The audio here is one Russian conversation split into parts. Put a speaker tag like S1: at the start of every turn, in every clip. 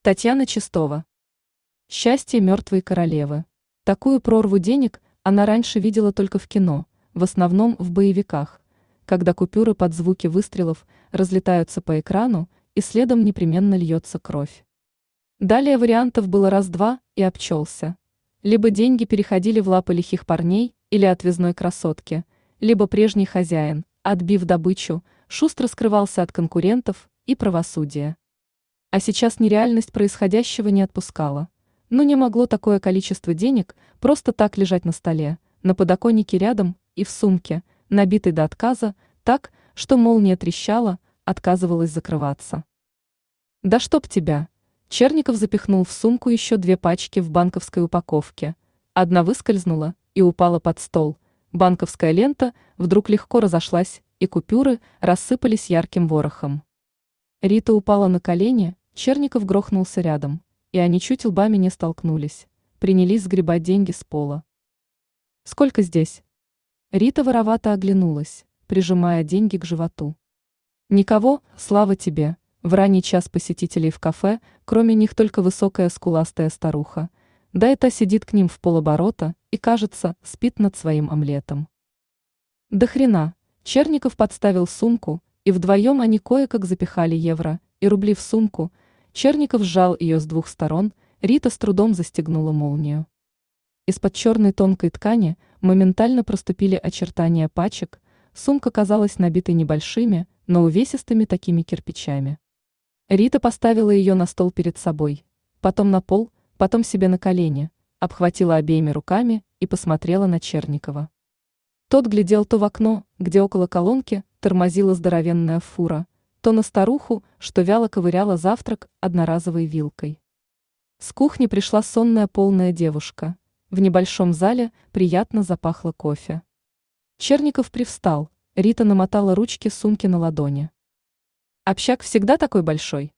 S1: Татьяна Чистова. Счастье мертвой королевы. Такую прорву денег она раньше видела только в кино, в основном в боевиках, когда купюры под звуки выстрелов разлетаются по экрану и следом непременно льется кровь. Далее вариантов было раз-два и обчелся. Либо деньги переходили в лапы лихих парней или отвязной красотки, либо прежний хозяин, отбив добычу, шустро скрывался от конкурентов и правосудия. А сейчас нереальность происходящего не отпускала. Но не могло такое количество денег просто так лежать на столе, на подоконнике рядом и в сумке, набитой до отказа, так, что молния трещала, отказывалась закрываться. «Да чтоб тебя!» Черников запихнул в сумку еще 2 пачки в банковской упаковке. Одна выскользнула и упала под стол. Банковская лента вдруг легко разошлась, и купюры рассыпались ярким ворохом. Рита упала на колени, Черников грохнулся рядом, и они чуть лбами не столкнулись, принялись сгребать деньги с пола. «Сколько здесь?» Рита воровато оглянулась, прижимая деньги к животу. «Никого, слава тебе!» В ранний час посетителей в кафе, кроме них только высокая скуластая старуха, да и та сидит к ним в полоборота и, кажется, спит над своим омлетом. «Да хрена!» Черников подставил сумку, и вдвоем они кое-как запихали евро и рубли в сумку. Черников сжал ее с 2 сторон, Рита с трудом застегнула молнию. Из-под черной тонкой ткани моментально проступили очертания пачек, сумка казалась набитой небольшими, но увесистыми такими кирпичами. Рита поставила ее на стол перед собой, потом на пол, потом себе на колени, обхватила обеими руками и посмотрела на Черникова. Тот глядел то в окно, где около колонки тормозила здоровенная фура, то на старуху, что вяло ковыряла завтрак одноразовой вилкой. С кухни пришла сонная полная девушка. В небольшом зале приятно запахло кофе. Черников привстал, Рита намотала ручки сумки на ладони. «Общак всегда такой большой?»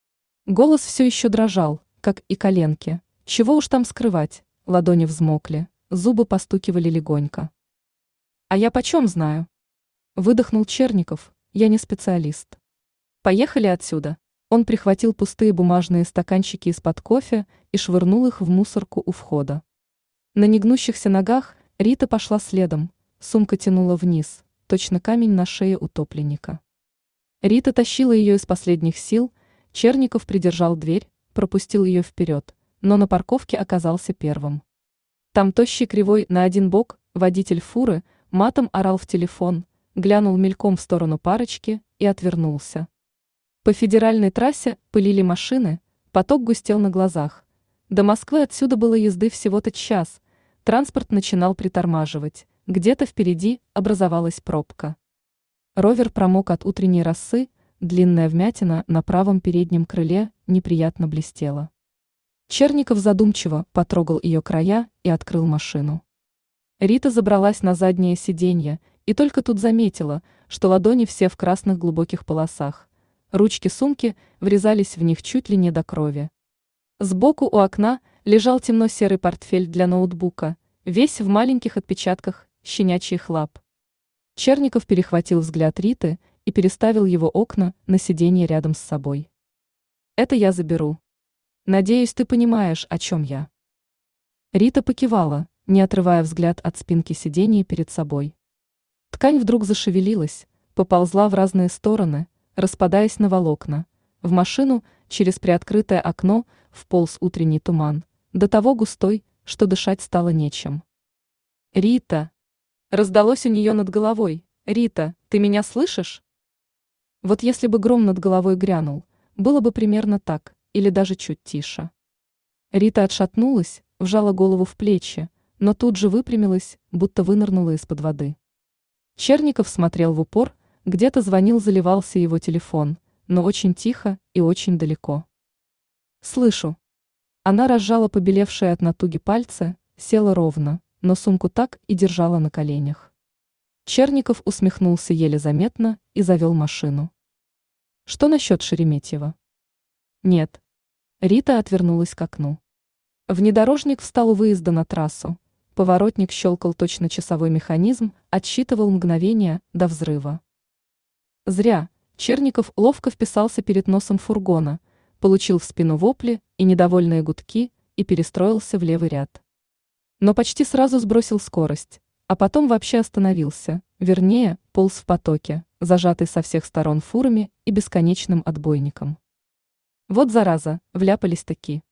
S1: Голос все еще дрожал, как и коленки. Чего уж там скрывать, ладони взмокли, зубы постукивали легонько. «А я почем знаю?» Выдохнул Черников, «Я не специалист». «Поехали отсюда». Он прихватил пустые бумажные стаканчики из-под кофе и швырнул их в мусорку у входа. На негнущихся ногах Рита пошла следом, сумка тянула вниз, точно камень на шее утопленника. Рита тащила ее из последних сил, Черников придержал дверь, пропустил ее вперед, но на парковке оказался первым. Там тощий кривой на один бок водитель фуры матом орал в телефон, глянул мельком в сторону парочки и отвернулся. По федеральной трассе пылили машины, поток густел на глазах. До Москвы отсюда было езды всего-то час, транспорт начинал притормаживать, где-то впереди образовалась пробка. Ровер промок от утренней росы, длинная вмятина на правом переднем крыле неприятно блестела. Черников задумчиво потрогал ее края и открыл машину. Рита забралась на заднее сиденье и только тут заметила, что ладони все в красных глубоких полосах. Ручки сумки врезались в них чуть ли не до крови. Сбоку у окна лежал темно-серый портфель для ноутбука, весь в маленьких отпечатках щенячьих лап. Черников перехватил взгляд Риты и переставил его окна на сиденье рядом с собой. «Это я заберу. Надеюсь, ты понимаешь, о чем я». Рита покивала, не отрывая взгляд от спинки сиденья перед собой. Ткань вдруг зашевелилась, поползла в разные стороны, распадаясь на волокна. В машину через приоткрытое окно вполз утренний туман, до того густой, что дышать стало нечем. «Рита!» Раздалось у нее над головой. «Рита, ты меня слышишь?» Вот если бы гром над головой грянул, было бы примерно так, или даже чуть тише. Рита отшатнулась, вжала голову в плечи, но тут же выпрямилась, будто вынырнула из-под воды. Черников смотрел в упор, где-то звонил, заливался его телефон, но очень тихо и очень далеко. «Слышу». Она разжала побелевшие от натуги пальцы, села ровно, но сумку так и держала на коленях. Черников усмехнулся еле заметно и завел машину. «Что насчет Шереметьева?» «Нет». Рита отвернулась к окну. Внедорожник встал у выезда на трассу. Поворотник щелкал, точно часовой механизм, отсчитывал мгновения до взрыва. Зря. Черников ловко вписался перед носом фургона, получил в спину вопли и недовольные гудки и перестроился в левый ряд. Но почти сразу сбросил скорость, а потом вообще остановился, вернее, полз в потоке, зажатый со всех сторон фурами и бесконечным отбойником. Вот зараза, вляпались таки.